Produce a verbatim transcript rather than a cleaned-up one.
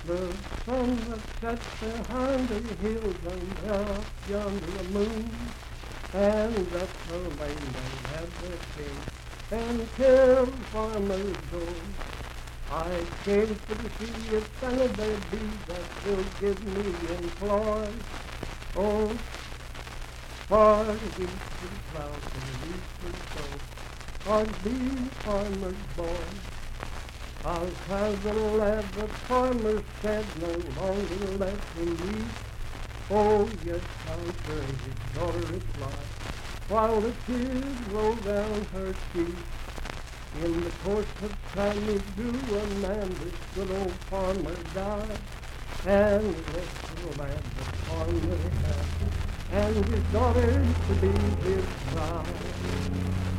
The sun that sets behind the hills and up yonder the moon, and that the lane they had their king, and till farmers go. I came to see if any there be that will give me employ. Oh, far east and south and east and so, are these farmers born. I'll have the lad that farmers said no longer left in east. Oh, yes, I'll turn his daughter is fly, while the tears roll down her cheek. In the course of time we do a man, this good old farmer died, and left the land the farmer had, and his daughter to be his bride.